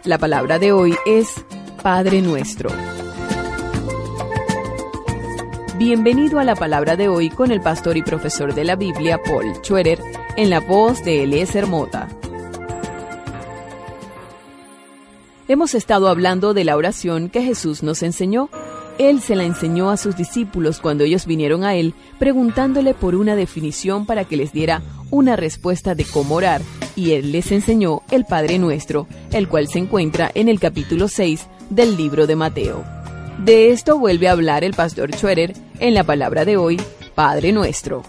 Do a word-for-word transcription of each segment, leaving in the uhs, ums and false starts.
La palabra de hoy es Padre Nuestro. Bienvenido a la palabra de hoy con el pastor y profesor de la Biblia, Paul Schroeder, en la voz de Eliezer Mota. Hemos estado hablando de la oración que Jesús nos enseñó. Él se la enseñó a sus discípulos cuando ellos vinieron a Él, preguntándole por una definición para que les diera una respuesta de cómo orar, y Él les enseñó el Padre Nuestro, el cual se encuentra en el capítulo seis del libro de Mateo. De esto vuelve a hablar el pastor Schroeder en la palabra de hoy, Padre Nuestro.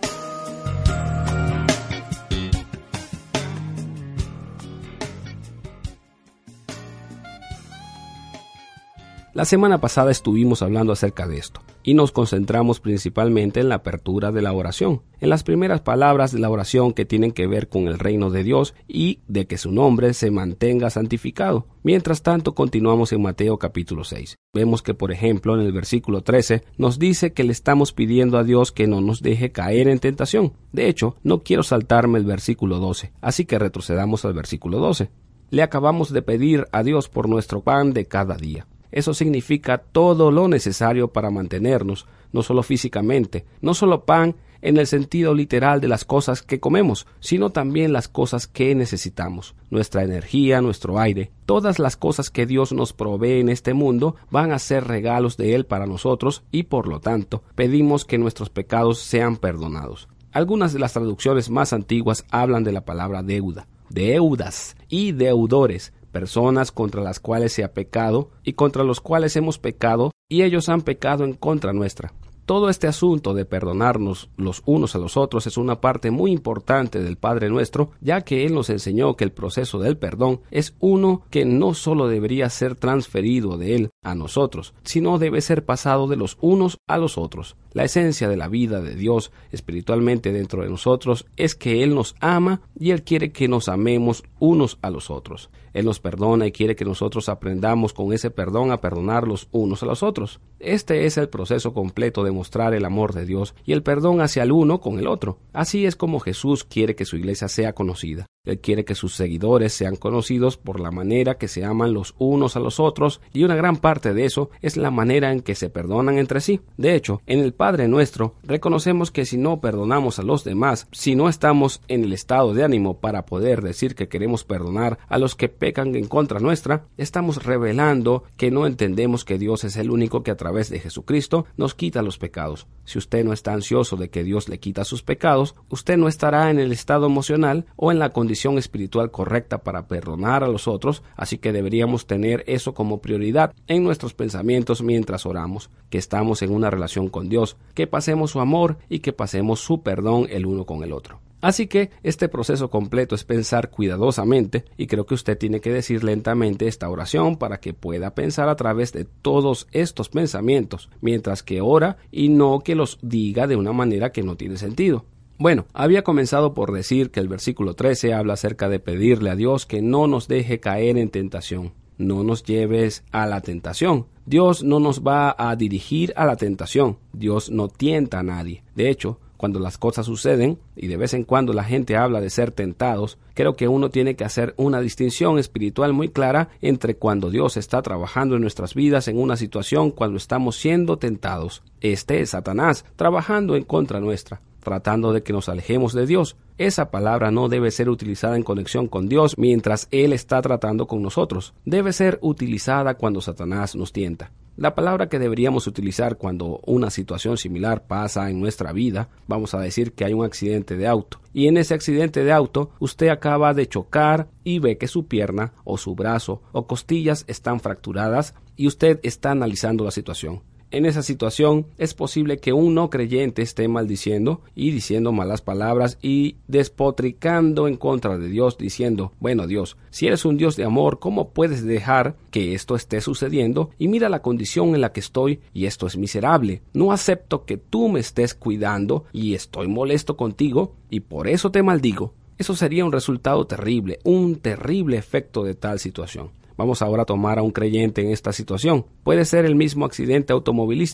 La semana pasada estuvimos hablando acerca de esto y nos concentramos principalmente en la apertura de la oración, en las primeras palabras de la oración que tienen que ver con el reino de Dios y de que su nombre se mantenga santificado. Mientras tanto, continuamos en Mateo capítulo seis. Vemos que, por ejemplo, en el versículo trece nos dice que le estamos pidiendo a Dios que no nos deje caer en tentación. De hecho, no quiero saltarme el versículo doce, así que retrocedamos al versículo doce. Le acabamos de pedir a Dios por nuestro pan de cada día. Eso significa todo lo necesario para mantenernos, no solo físicamente, no solo pan en el sentido literal de las cosas que comemos, sino también las cosas que necesitamos, nuestra energía, nuestro aire. Todas las cosas que Dios nos provee en este mundo van a ser regalos de Él para nosotros y, por lo tanto, pedimos que nuestros pecados sean perdonados. Algunas de las traducciones más antiguas hablan de la palabra deuda, deudas y deudores, personas contra las cuales se ha pecado y contra los cuales hemos pecado y ellos han pecado en contra nuestra. Todo este asunto de perdonarnos los unos a los otros es una parte muy importante del Padre Nuestro, ya que Él nos enseñó que el proceso del perdón es uno que no solo debería ser transferido de Él a nosotros, sino debe ser pasado de los unos a los otros. La esencia de la vida de Dios espiritualmente dentro de nosotros es que Él nos ama y Él quiere que nos amemos unos a los otros. Él nos perdona y quiere que nosotros aprendamos con ese perdón a perdonar los unos a los otros. Este es el proceso completo de mostrar el amor de Dios y el perdón hacia el uno con el otro. Así es como Jesús quiere que su iglesia sea conocida. Él quiere que sus seguidores sean conocidos por la manera que se aman los unos a los otros, y una gran parte de eso es la manera en que se perdonan entre sí. De hecho, en el Padre Nuestro reconocemos que si no perdonamos a los demás, si no estamos en el estado de ánimo para poder decir que queremos perdonar a los que pecan en contra nuestra, estamos revelando que no entendemos que Dios es el único que a través de Jesucristo nos quita los pecados. Si usted no está ansioso de que Dios le quita sus pecados, usted no estará en el estado emocional o en la condición espiritual correcta para perdonar a los otros, así que deberíamos tener eso como prioridad en nuestros pensamientos mientras oramos, que estamos en una relación con Dios, que pasemos su amor y que pasemos su perdón el uno con el otro. Así que este proceso completo es pensar cuidadosamente, y creo que usted tiene que decir lentamente esta oración para que pueda pensar a través de todos estos pensamientos mientras que ora, y no que los diga de una manera que no tiene sentido. Bueno, había comenzado por decir que el versículo trece habla acerca de pedirle a Dios que no nos deje caer en tentación. No nos lleves a la tentación. Dios no nos va a dirigir a la tentación. Dios no tienta a nadie. De hecho, cuando las cosas suceden, y de vez en cuando la gente habla de ser tentados, creo que uno tiene que hacer una distinción espiritual muy clara entre cuando Dios está trabajando en nuestras vidas en una situación cuando estamos siendo tentados. Este es Satanás trabajando en contra nuestra, tratando de que nos alejemos de Dios. Esa palabra no debe ser utilizada en conexión con Dios mientras Él está tratando con nosotros. Debe ser utilizada cuando Satanás nos tienta. La palabra que deberíamos utilizar cuando una situación similar pasa en nuestra vida, vamos a decir que hay un accidente de auto, y en ese accidente de auto usted acaba de chocar y ve que su pierna o su brazo o costillas están fracturadas y usted está analizando la situación. En esa situación es posible que un no creyente esté maldiciendo y diciendo malas palabras y despotricando en contra de Dios, diciendo: bueno, Dios, si eres un Dios de amor, ¿cómo puedes dejar que esto esté sucediendo? Y mira la condición en la que estoy y esto es miserable. No acepto que tú me estés cuidando y estoy molesto contigo y por eso te maldigo. Eso sería un resultado terrible, un terrible efecto de tal situación. Vamos ahora a tomar a un creyente en esta situación. Puede ser el mismo accidente automovilístico.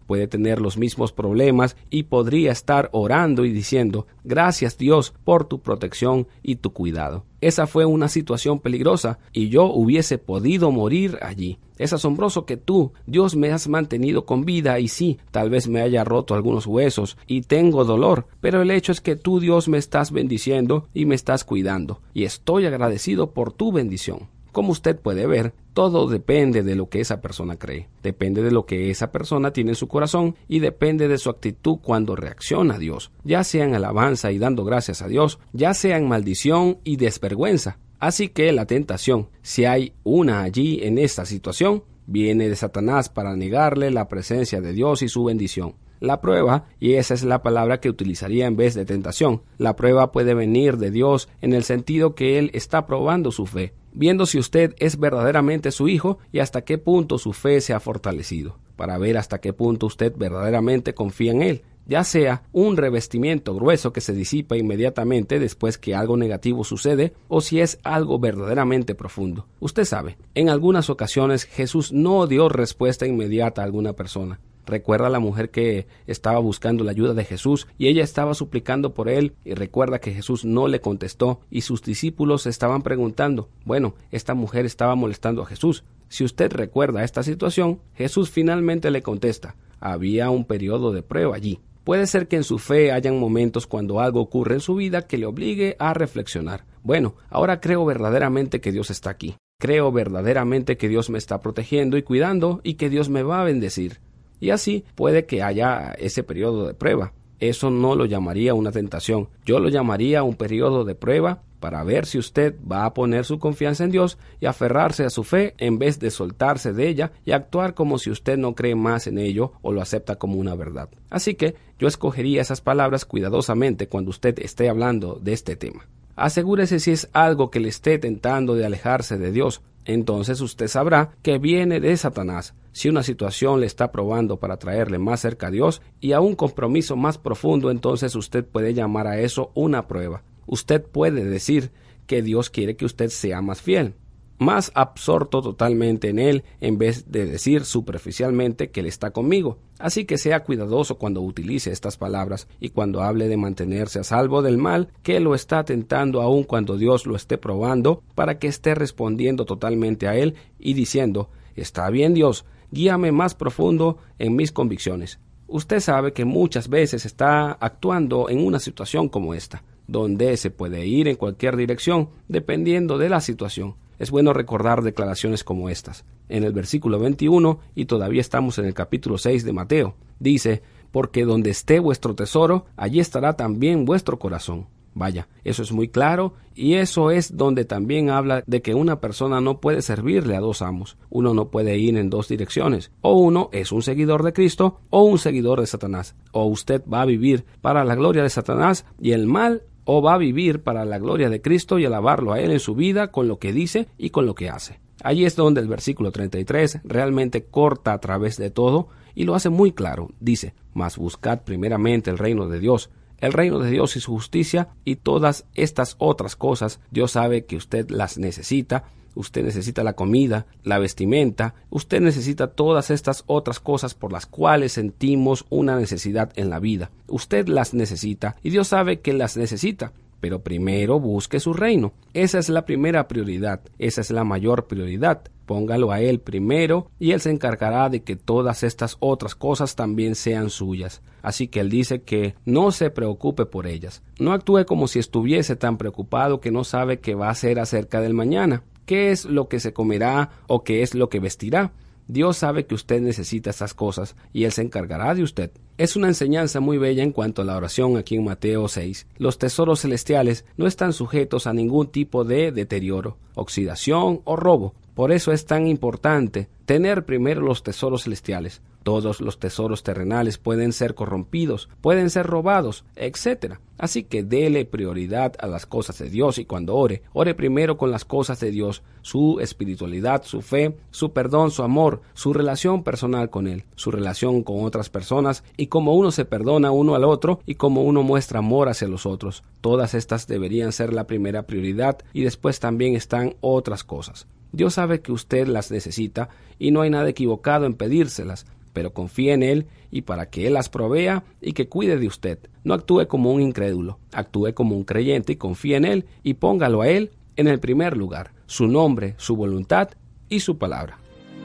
puede tener los mismos problemas y podría estar orando y diciendo: gracias Dios por tu protección y tu cuidado. Esa fue una situación peligrosa y yo hubiese podido morir allí. Es asombroso que tú, Dios, me has mantenido con vida y sí, tal vez me haya roto algunos huesos y tengo dolor, pero el hecho es que tú, Dios, me estás bendiciendo y me estás cuidando y estoy agradecido por tu bendición. Como usted puede ver, todo depende de lo que esa persona cree, depende de lo que esa persona tiene en su corazón y depende de su actitud cuando reacciona a Dios, ya sea en alabanza y dando gracias a Dios, ya sea en maldición y desvergüenza. Así que la tentación, si hay una allí en esta situación, viene de Satanás para negarle la presencia de Dios y su bendición. La prueba, y esa es la palabra que utilizaría en vez de tentación, la prueba puede venir de Dios en el sentido que Él está probando su fe, viendo si usted es verdaderamente su hijo y hasta qué punto su fe se ha fortalecido, para ver hasta qué punto usted verdaderamente confía en Él, ya sea un revestimiento grueso que se disipa inmediatamente después que algo negativo sucede, o si es algo verdaderamente profundo. Usted sabe, en algunas ocasiones Jesús no dio respuesta inmediata a alguna persona. Recuerda a la mujer que estaba buscando la ayuda de Jesús y ella estaba suplicando por él, y recuerda que Jesús no le contestó y sus discípulos estaban preguntando, bueno, esta mujer estaba molestando a Jesús. Si usted recuerda esta situación, Jesús finalmente le contesta, había un periodo de prueba allí. Puede ser que en su fe hayan momentos cuando algo ocurre en su vida que le obligue a reflexionar. Bueno, ahora creo verdaderamente que Dios está aquí. Creo verdaderamente que Dios me está protegiendo y cuidando y que Dios me va a bendecir. Y así puede que haya ese periodo de prueba. Eso no lo llamaría una tentación. Yo lo llamaría un periodo de prueba para ver si usted va a poner su confianza en Dios y aferrarse a su fe en vez de soltarse de ella y actuar como si usted no cree más en ello o lo acepta como una verdad. Así que yo escogería esas palabras cuidadosamente cuando usted esté hablando de este tema. Asegúrese si es algo que le esté tentando de alejarse de Dios. Entonces usted sabrá que viene de Satanás. Si una situación le está probando para traerle más cerca a Dios y a un compromiso más profundo, entonces usted puede llamar a eso una prueba. Usted puede decir que Dios quiere que usted sea más fiel, más absorto totalmente en Él, en vez de decir superficialmente que Él está conmigo. Así que sea cuidadoso cuando utilice estas palabras y cuando hable de mantenerse a salvo del mal que lo está tentando aun cuando Dios lo esté probando, para que esté respondiendo totalmente a Él y diciendo, está bien Dios, guíame más profundo en mis convicciones. Usted sabe que muchas veces está actuando en una situación como esta, donde se puede ir en cualquier dirección dependiendo de la situación. Es bueno recordar declaraciones como estas. En el versículo veintiuno, y todavía estamos en el capítulo seis de Mateo, dice, porque donde esté vuestro tesoro, allí estará también vuestro corazón. Vaya, eso es muy claro, y eso es donde también habla de que una persona no puede servirle a dos amos. Uno no puede ir en dos direcciones. O uno es un seguidor de Cristo o un seguidor de Satanás. O usted va a vivir para la gloria de Satanás y el mal, o va a vivir para la gloria de Cristo y alabarlo a Él en su vida con lo que dice y con lo que hace. Allí es donde el versículo treinta y tres realmente corta a través de todo y lo hace muy claro. Dice, mas buscad primeramente el reino de Dios, el reino de Dios y su justicia, y todas estas otras cosas Dios sabe que usted las necesita. Usted necesita la comida, la vestimenta, usted necesita todas estas otras cosas por las cuales sentimos una necesidad en la vida. Usted las necesita y Dios sabe que las necesita, pero primero busque su reino. Esa es la primera prioridad, esa es la mayor prioridad. Póngalo a Él primero y Él se encargará de que todas estas otras cosas también sean suyas. Así que Él dice que no se preocupe por ellas. No actúe como si estuviese tan preocupado que no sabe qué va a hacer acerca del mañana. ¿Qué es lo que se comerá o qué es lo que vestirá? Dios sabe que usted necesita estas cosas y Él se encargará de usted. Es una enseñanza muy bella en cuanto a la oración aquí en Mateo seis. Los tesoros celestiales no están sujetos a ningún tipo de deterioro, oxidación o robo. Por eso es tan importante tener primero los tesoros celestiales. Todos los tesoros terrenales pueden ser corrompidos, pueden ser robados, etcétera. Así que dele prioridad a las cosas de Dios y cuando ore, ore primero con las cosas de Dios, su espiritualidad, su fe, su perdón, su amor, su relación personal con Él, su relación con otras personas y cómo uno se perdona uno al otro y cómo uno muestra amor hacia los otros. Todas estas deberían ser la primera prioridad y después también están otras cosas. Dios sabe que usted las necesita y no hay nada equivocado en pedírselas, pero confíe en Él y para que Él las provea y que cuide de usted. No actúe como un incrédulo, actúe como un creyente y confíe en Él y póngalo a Él en el primer lugar, su nombre, su voluntad y su palabra.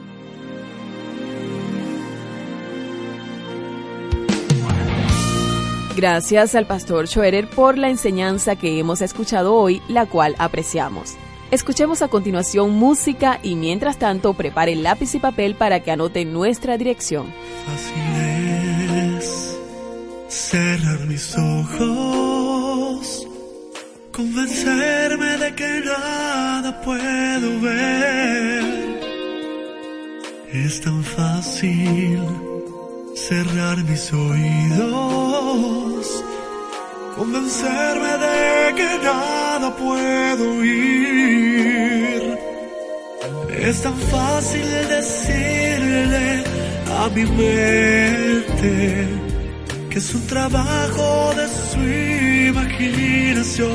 Gracias al pastor Schroeder por la enseñanza que hemos escuchado hoy, la cual apreciamos. Escuchemos a continuación música y mientras tanto prepare lápiz y papel para que anote nuestra dirección. Fácil es cerrar mis ojos, convencerme de que nada puedo ver. Es tan fácil cerrar mis oídos, convencerme de que nada puedo oír. Es tan fácil decirle a mi mente que es un trabajo de su imaginación,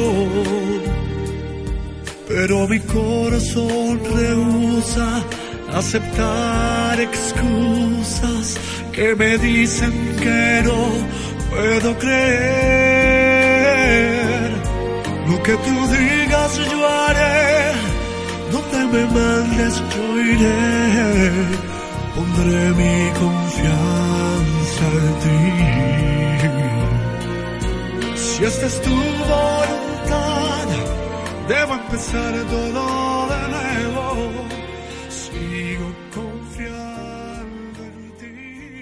pero mi corazón rehúsa aceptar excusas que me dicen que no puedo creer. Lo que tú digas yo haré, donde me mandes yo iré, pondré mi confianza en ti. Si esta es tu voluntad, debo empezar todo de nuevo. Sigo confiando en ti.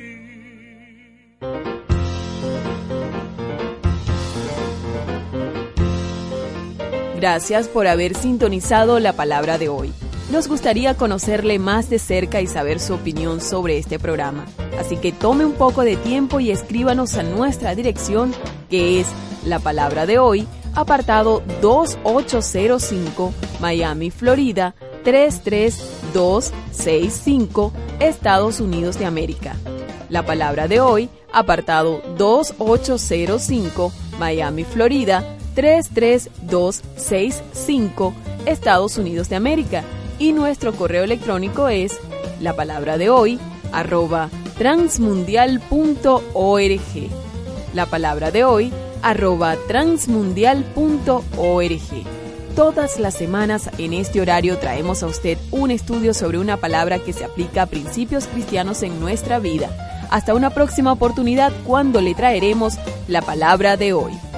Gracias por haber sintonizado la palabra de hoy. Nos gustaría conocerle más de cerca y saber su opinión sobre este programa. Así que tome un poco de tiempo y escríbanos a nuestra dirección, que es La Palabra de Hoy, apartado dos ocho cero cinco, Miami, Florida, tres tres dos seis cinco, Estados Unidos de América. La Palabra de Hoy, apartado dos ocho cero cinco, Miami, Florida, tres tres dos seis cinco, Estados Unidos de América. Y nuestro correo electrónico es la palabra de hoy arroba transmundial punto org. La palabra de hoy arroba transmundial punto org. Todas las semanas en este horario traemos a usted un estudio sobre una palabra que se aplica a principios cristianos en nuestra vida. Hasta una próxima oportunidad cuando le traeremos la palabra de hoy.